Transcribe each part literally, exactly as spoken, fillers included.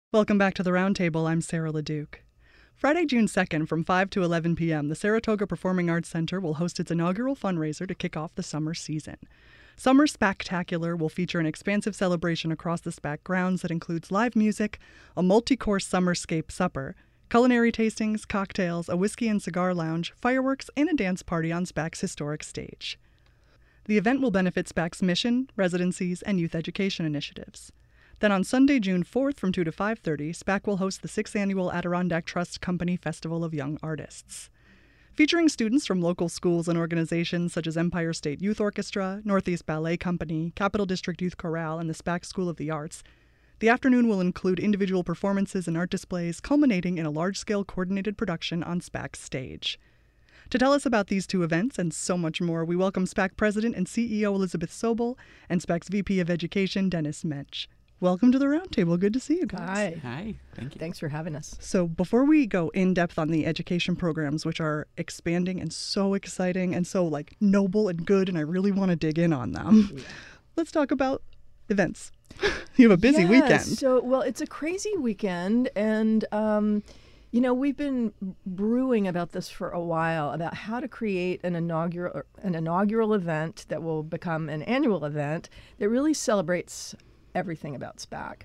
Welcome back to the Roundtable. I'm Sarah LeDuc. Friday, June second, from five to eleven p.m., the Saratoga Performing Arts Center will host its inaugural fundraiser to kick off the summer season. Summer Spectacular will feature an expansive celebration across the SPAC grounds that includes live music, a multi-course summerscape supper, culinary tastings, cocktails, a whiskey and cigar lounge, fireworks, and a dance party on SPAC's historic stage. The event will benefit SPAC's mission, residencies, and youth education initiatives. Then on Sunday, June fourth, from two to five thirty, SPAC will host the sixth Annual Adirondack Trust Company Festival of Young Artists. Featuring students from local schools and organizations such as Empire State Youth Orchestra, Northeast Ballet Company, Capital District Youth Chorale, and the SPAC School of the Arts, the afternoon will include individual performances and art displays, culminating in a large-scale coordinated production on SPAC's stage. To tell us about these two events and so much more, we welcome SPAC President and C E O Elizabeth Sobel and SPAC's V P of Education, Dennis Mensch. Welcome to the Roundtable. Good to see you guys. Hi. Hi. Thank you. Thanks for having us. So before we go in depth on the education programs, which are expanding and so exciting and so like noble and good, and I really want to dig in on them, yeah. Let's talk about events. You have a busy yeah, weekend. So, well, it's a crazy weekend, and um, you know, we've been brewing about this for a while, about how to create an inaugural an inaugural event that will become an annual event that really celebrates everything about SPAC.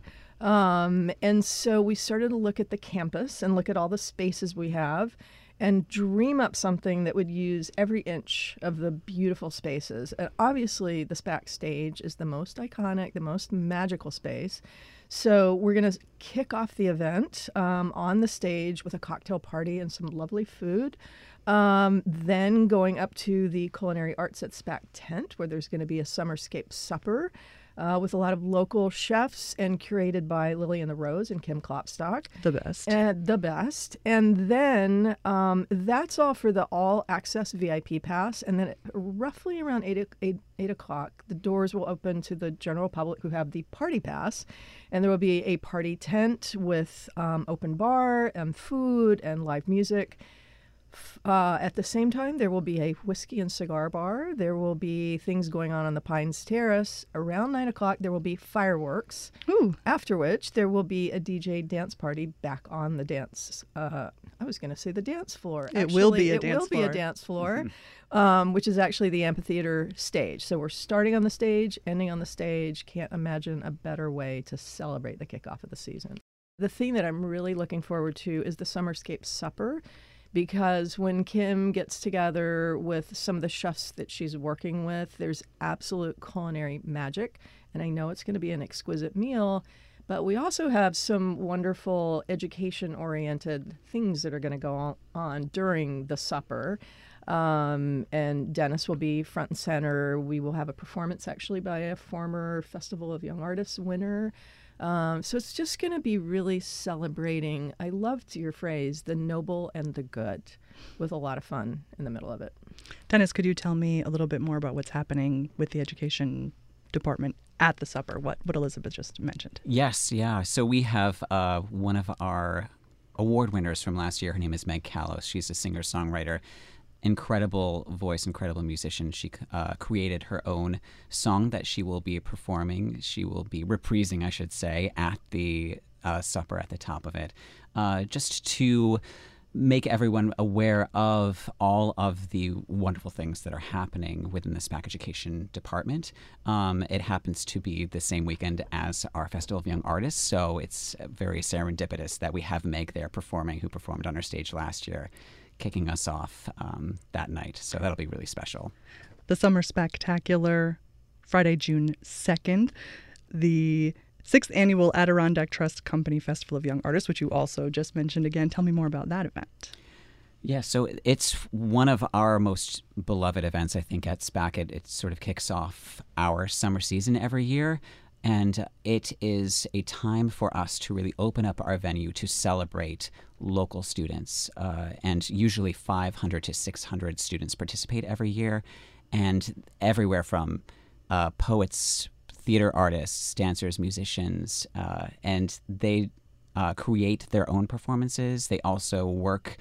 Um, and so we started to look at the campus and look at all the spaces we have and dream up something that would use every inch of the beautiful spaces. And obviously the SPAC stage is the most iconic, the most magical space. So we're going to kick off the event um, on the stage with a cocktail party and some lovely food. Um, then going up to the Culinary Arts at SPAC tent, where there's going to be a summerscape supper Uh, with a lot of local chefs and curated by Lily and the Rose and Kim Klopstock. The best. And the best. And then um, that's all for the all-access V I P pass. And then at roughly around eight, eight, eight o'clock, the doors will open to the general public who have the party pass. And there will be a party tent with um, open bar and food and live music. Uh, at the same time, there will be a whiskey and cigar bar. There will be things going on on the Pines Terrace. Around nine o'clock, there will be fireworks. Ooh. After which, there will be a D J dance party back on the dance. Uh, I was going to say the dance floor. It Actually, will be a it dance will floor. be a dance floor, um, which is actually the amphitheater stage. So we're starting on the stage, ending on the stage. Can't imagine a better way to celebrate the kickoff of the season. The thing that I'm really looking forward to is the Summerscape Supper. Because when Kim gets together with some of the chefs that she's working with, there's absolute culinary magic. And I know it's going to be an exquisite meal. But we also have some wonderful education-oriented things that are going to go on during the supper. Um, and Dennis will be front and center. We will have a performance actually by a former Festival of Young Artists winner. Um, so it's just going to be really celebrating, I loved your phrase, the noble and the good, with a lot of fun in the middle of it. Dennis, could you tell me a little bit more about what's happening with the education department at the supper, what, what Elizabeth just mentioned? Yes, yeah. So we have uh, one of our award winners from last year. Her name is Meg Callows. She's a singer-songwriter. Incredible voice, incredible musician. She uh, created her own song that she will be performing. She will be reprising, I should say, at the uh, supper at the top of it, uh, just to make everyone aware of all of the wonderful things that are happening within the SPAC Education Department. Um, it happens to be the same weekend as our Festival of Young Artists, so it's very serendipitous that we have Meg there performing, who performed on our stage last year, kicking us off um, that night. So that'll be really special. The Summer Spectacular, Friday, June second. The sixth Annual Adirondack Trust Company Festival of Young Artists, which you also just mentioned again. Tell me more about that event. Yeah, so it's one of our most beloved events, I think, at SPAC. It, it sort of kicks off our summer season every year. And it is a time for us to really open up our venue to celebrate local students. Uh, and usually five hundred to six hundred students participate every year. And everywhere from uh, poets, theater artists, dancers, musicians. Uh, and they uh, create their own performances. They also work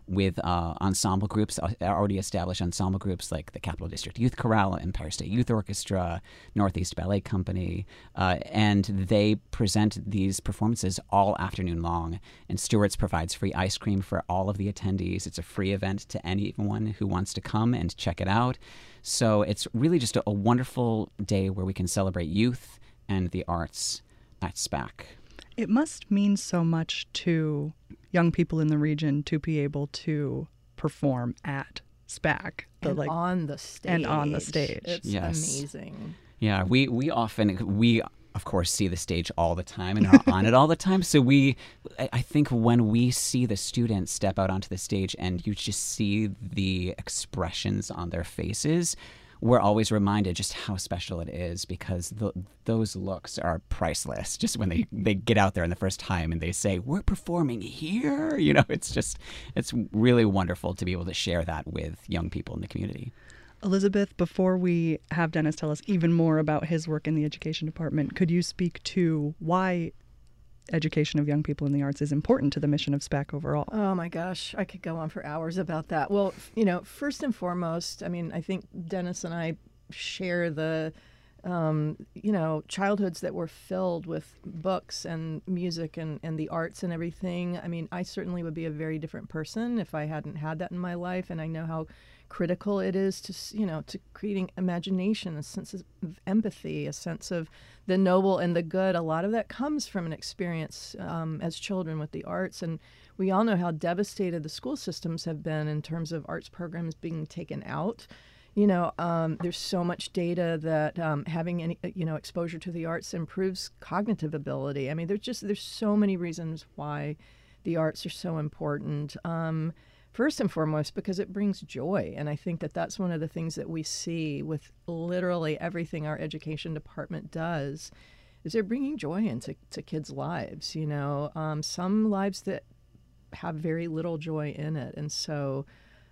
with uh, ensemble groups, uh, already established ensemble groups like the Capital District Youth Chorale, Empire State Youth Orchestra, Northeast Ballet Company, uh, and they present these performances all afternoon long. And Stewart's provides free ice cream for all of the attendees. It's a free event to anyone who wants to come and check it out. So it's really just a, a wonderful day where we can celebrate youth and the arts at SPAC. It must mean so much to young people in the region to be able to perform at SPAC. The, and like, on the stage. And on the stage. It's yes. amazing. Yeah, we, we often, we of course see the stage all the time and are on it all the time. So we, I think when we see the students step out onto the stage and you just see the expressions on their faces, we're always reminded just how special it is, because the, those looks are priceless. Just when they, they get out there in the first time and they say, we're performing here, you know, it's just, it's really wonderful to be able to share that with young people in the community. Elizabeth, before we have Dennis tell us even more about his work in the education department, could you speak to why education of young people in the arts is important to the mission of SPAC overall? Oh my gosh, I could go on for hours about that. Well, you know, first and foremost, I mean, I think Dennis and I share the, um, you know, childhoods that were filled with books and music and, and the arts and everything. I mean, I certainly would be a very different person if I hadn't had that in my life, and I know how critical it is to, you know, to creating imagination, a sense of empathy, a sense of the noble and the good. A lot of that comes from an experience um, as children with the arts. And we all know how devastated the school systems have been in terms of arts programs being taken out. You know, um, there's so much data that um, having any, you know, exposure to the arts improves cognitive ability. I mean, there's just, there's so many reasons why the arts are so important. Um, First and foremost, because it brings joy. And I think that that's one of the things that we see with literally everything our education department does, is they're bringing joy into to kids' lives, you know, um, some lives that have very little joy in it. And so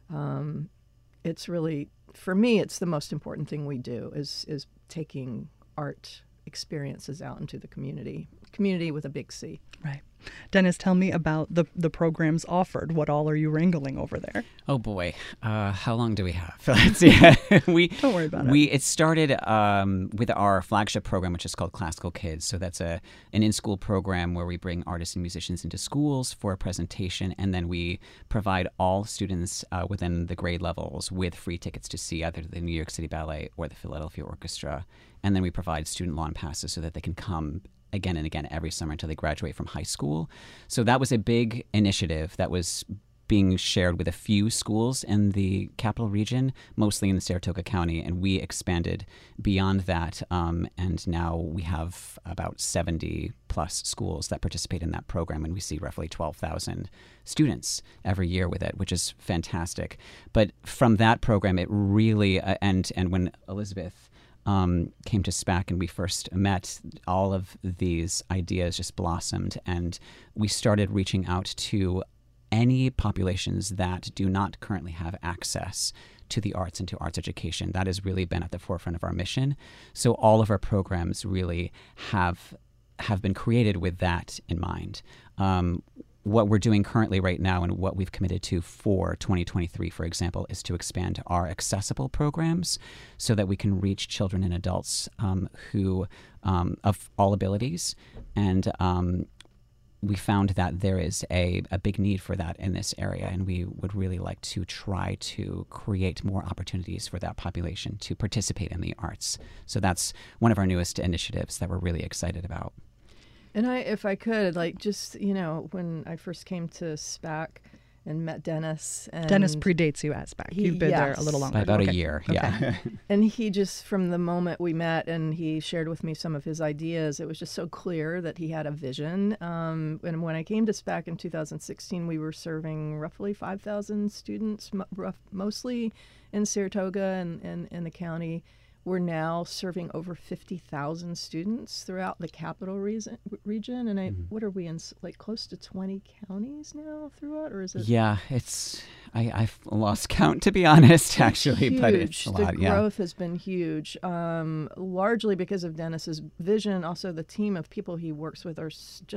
um, it's really, for me, it's the most important thing we do is is taking art experiences out into the community, community with a big C. Right. Dennis, tell me about the the programs offered. What all are you wrangling over there? Oh boy, uh, how long do we have? Let's see. we don't worry about we, it. It started um, with our flagship program, which is called Classical Kids. So that's a an in-school program where we bring artists and musicians into schools for a presentation, and then we provide all students uh, within the grade levels with free tickets to see either the New York City Ballet or the Philadelphia Orchestra, and then we provide student lawn passes so that they can come again and again every summer until they graduate from high school. So that was a big initiative that was being shared with a few schools in the capital region, mostly in the Saratoga County, and we expanded beyond that, um, and now we have about seventy plus schools that participate in that program, and we see roughly twelve thousand students every year with it, which is fantastic. But from that program, it really, uh, and, and when Elizabeth Um, came to SPAC and we first met, all of these ideas just blossomed, and we started reaching out to any populations that do not currently have access to the arts and to arts education. That has really been at the forefront of our mission. So all of our programs really have have been created with that in mind. Um, What we're doing currently right now and what we've committed to for twenty twenty-three, for example, is to expand our accessible programs so that we can reach children and adults um, who um, of all abilities. And um, we found that there is a, a big need for that in this area, and we would really like to try to create more opportunities for that population to participate in the arts. So that's one of our newest initiatives that we're really excited about. And I, if I could, like, just, you know, when I first came to SPAC and met Dennis. And Dennis predates you at SPAC. He, You've been yes. there a little longer. By about okay. a year, okay. yeah. And he just, from the moment we met and he shared with me some of his ideas, it was just so clear that he had a vision. Um, and when I came to SPAC in two thousand sixteen, we were serving roughly five thousand students, mo- rough, mostly in Saratoga and, and, and the county. We're now serving over fifty thousand students throughout the capital reason, region. And I, mm-hmm. what are we in, like close to twenty counties now throughout? Or is it? Yeah, it's, I, I've lost count, to be honest, actually, huge. but it's a lot. The yeah. growth has been huge, um, largely because of Dennis's vision. Also, the team of people he works with are s- just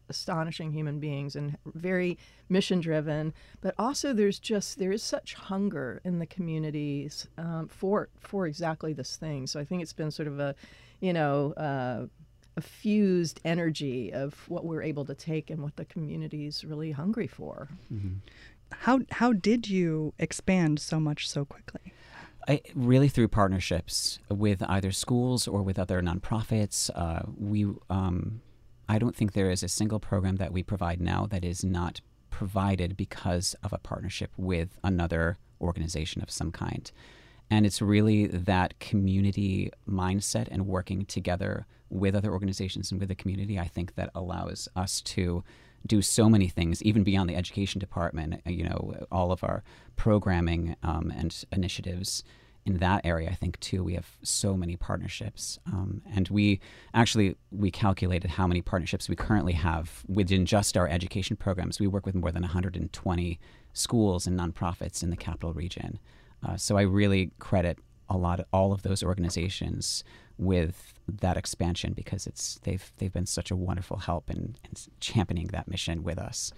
astonishing human beings and very mission driven. But also, there's just there is such hunger in the communities um, for for exactly this thing. So I think it's been sort of a, you know. Uh, a fused energy of what we're able to take and what the community's really hungry for. Mm-hmm. How how did you expand so much so quickly? I, really through partnerships with either schools or with other nonprofits. Uh, we, um, I don't think there is a single program that we provide now that is not provided because of a partnership with another organization of some kind. And it's really that community mindset and working together with other organizations and with the community, I think, that allows us to do so many things, even beyond the education department. You know, all of our programming um, and initiatives in that area, I think, too, we have so many partnerships. Um, and we actually, we calculated how many partnerships we currently have within just our education programs. We work with more than one hundred twenty schools and nonprofits in the Capital Region. Uh, so I really credit a lot of all of those organizations with that expansion because it's they've they've been such a wonderful help in, in championing that mission with us.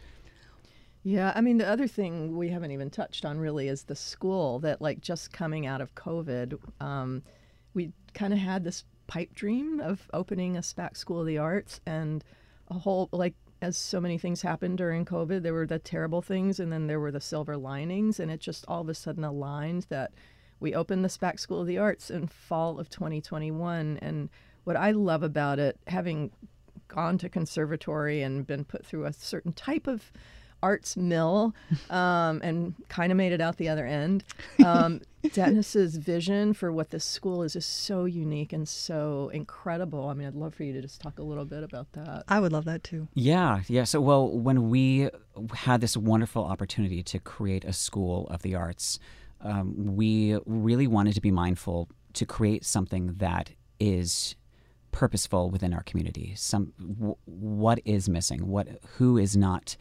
Yeah, I mean, the other thing we haven't even touched on really is the school that, like, just coming out of COVID, um, we kind of had this pipe dream of opening a SPAC School of the Arts, and a whole, like, as so many things happened during COVID, there were the terrible things and then there were the silver linings, and it just all of a sudden aligned that we opened the SPAC School of the Arts in fall of twenty twenty-one. And what I love about it, having gone to conservatory and been put through a certain type of arts mill um, and kind of made it out the other end, um, Dennis's vision for what this school is is so unique and so incredible. I mean, I'd love for you to just talk a little bit about that. I would love that too. Yeah, yeah. So, well, when we had this wonderful opportunity to create a School of the Arts, um, we really wanted to be mindful to create something that is purposeful within our community. Some w- what is missing? What who is not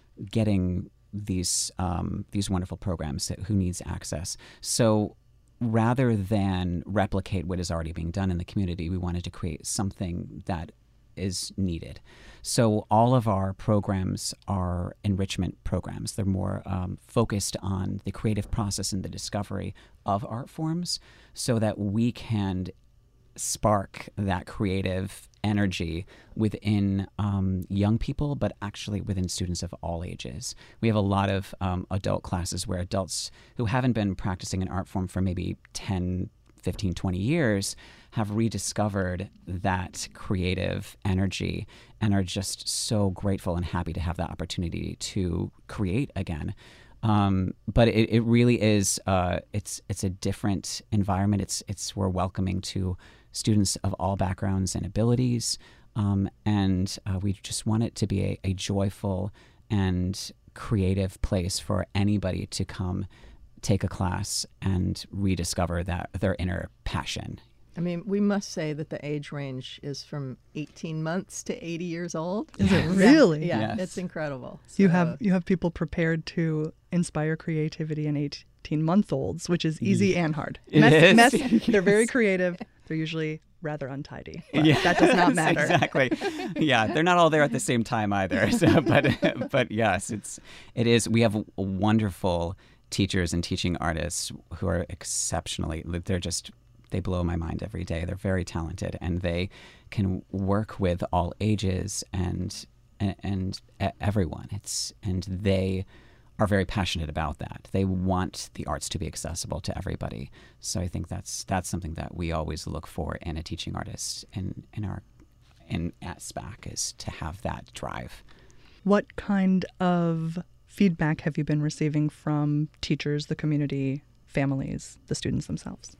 getting these um, these wonderful programs, that, who needs access. So rather than replicate what is already being done in the community, we wanted to create something that is needed. So all of our programs are enrichment programs. They're more um, focused on the creative process and the discovery of art forms so that we can spark that creative energy within um, young people, but actually within students of all ages. We have a lot of um, adult classes where adults who haven't been practicing an art form for maybe ten, fifteen, twenty years have rediscovered that creative energy and are just so grateful and happy to have that opportunity to create again. Um, but it, it really is, uh, it's it's a different environment. It's it's we're welcoming to students of all backgrounds and abilities, um, and uh, we just want it to be a, a joyful and creative place for anybody to come take a class and rediscover that their inner passion. I mean, we must say that the age range is from eighteen months to eighty years old. Is it really? Yeah, Yes. it's incredible. You So- have you have people prepared to inspire creativity in eighteen-month-olds, which is easy and hard. It Mess, is. mess, they're very creative. They're usually rather untidy. But that does not Yes, matter. Exactly. Yeah, they're not all there at the same time either. So, but but yes, it's it is. We have wonderful teachers and teaching artists who are exceptionally. They're just they blow my mind every day. They're very talented, and they can work with all ages and and, and everyone. It's and they are very passionate about that. They want the arts to be accessible to everybody. So I think that's that's something that we always look for in a teaching artist in in our in at SPAC, is to have that drive. What kind of feedback have you been receiving from teachers, the community, families, the students themselves?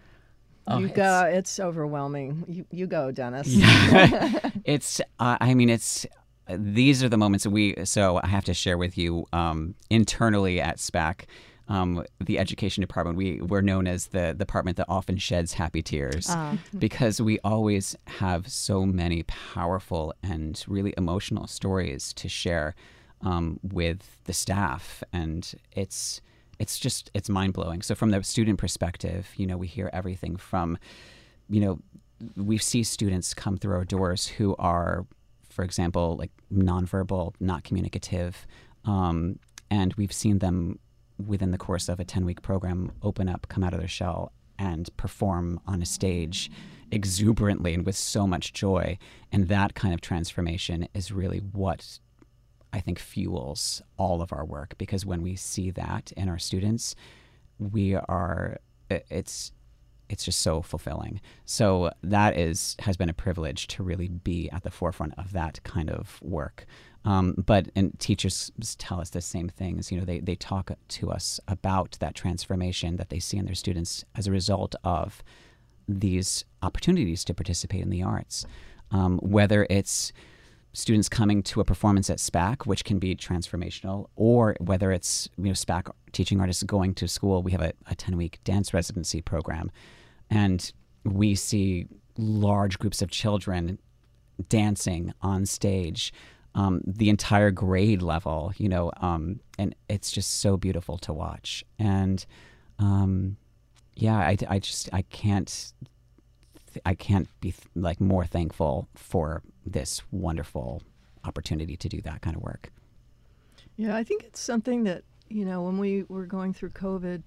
Oh, you it's- go. It's overwhelming. You you go, Dennis. Yeah. It's uh, I mean it's these are the moments that we so I have to share with you um, internally at SPAC, um, the education department, we we're known as the department that often sheds happy tears Ah. because we always have so many powerful and really emotional stories to share um, with the staff, and it's it's just it's mind-blowing. So from the student perspective, you know, we hear everything from, you know, we see students come through our doors who are for example, like nonverbal, not communicative. Um, and we've seen them within the course of a ten-week program open up, come out of their shell, and perform on a stage exuberantly and with so much joy. And that kind of transformation is really what I think fuels all of our work, because when we see that in our students, we are, it's it's just so fulfilling. So that is has been a privilege to really be at the forefront of that kind of work. Um, but and teachers tell us the same things. You know, they they talk to us about that transformation that they see in their students as a result of these opportunities to participate in the arts. Um, whether it's students coming to a performance at SPAC, which can be transformational, or whether it's, you know, SPAC teaching artists going to school. We have a, a ten-week dance residency program, and we see large groups of children dancing on stage, um, the entire grade level, you know, um, and it's just so beautiful to watch. And um, yeah, I, I just, I can't, I can't be like more thankful for this wonderful opportunity to do that kind of work. Yeah, I think it's something that, you know, when we were going through COVID,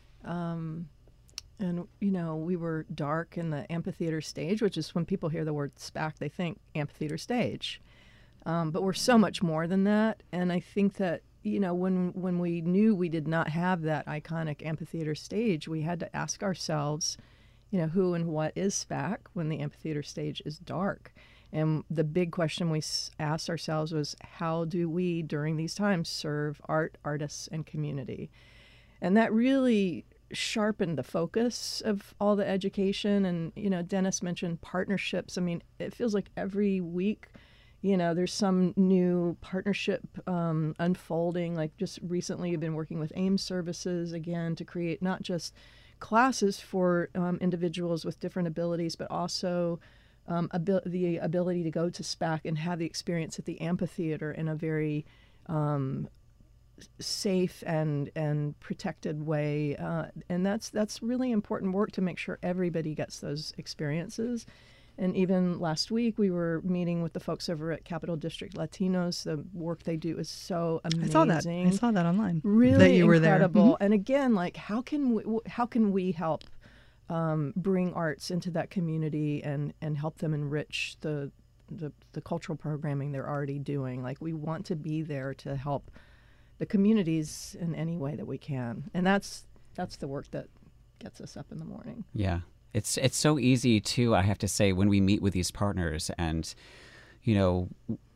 um, and, you know, we were dark in the amphitheater stage, which is when people hear the word SPAC, they think amphitheater stage. Um, but we're so much more than that. And I think that, you know, when when we knew we did not have that iconic amphitheater stage, we had to ask ourselves, you know, who and what is SPAC when the amphitheater stage is dark? And the big question we asked ourselves was, how do we, during these times, serve art, artists, and community? And that really sharpened the focus of all the education. And, you know, Dennis mentioned partnerships. I mean, it feels like every week, you know, there's some new partnership um, unfolding. Like just recently, I've been working with AIMS Services again to create not just classes for um, individuals with different abilities, but also um, abil- the ability to go to SPAC and have the experience at the amphitheater in a very um, safe and and protected way. Uh, and that's that's really important work to make sure everybody gets those experiences. And even last week, we were meeting with the folks over at Capital District Latinos. The work they do is so amazing. I saw that. I saw that online. Really that you incredible. Were there. Mm-hmm. And again, like how can we how can we help um, bring arts into that community and, and help them enrich the, the the cultural programming they're already doing? Like we want to be there to help the communities in any way that we can. And that's that's the work that gets us up in the morning. Yeah. It's it's so easy too, I have to say, when we meet with these partners and, you know,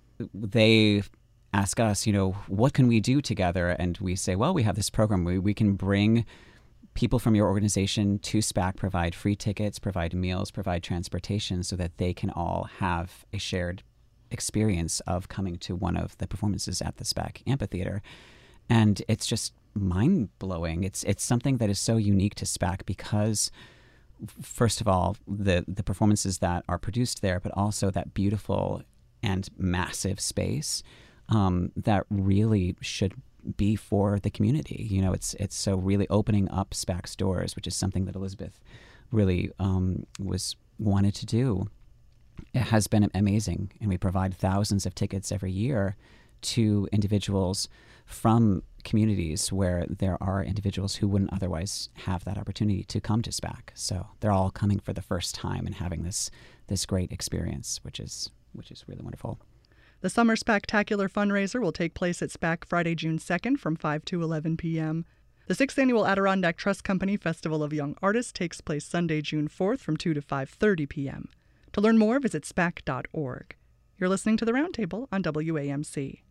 they ask us, you know, what can we do together? And we say, well, we have this program. We, we can bring people from your organization to SPAC, provide free tickets, provide meals, provide transportation so that they can all have a shared experience of coming to one of the performances at the SPAC amphitheater. And it's just mind-blowing. It's, it's something that is so unique to SPAC because, first of all, the, the performances that are produced there, but also that beautiful and massive space um, that really should be for the community. You know, it's it's so really opening up SPAC's doors, which is something that Elizabeth really um, was wanted to do. It has been amazing, and we provide thousands of tickets every year to individuals from communities where there are individuals who wouldn't otherwise have that opportunity to come to SPAC. So they're all coming for the first time and having this this great experience, which is which is really wonderful. The Summer Spectacular fundraiser will take place at SPAC Friday, June second from five to eleven p.m. The sixth Annual Adirondack Trust Company Festival of Young Artists takes place Sunday, June fourth from two to five thirty p.m. To learn more, visit spac dot org. You're listening to The Roundtable on W A M C.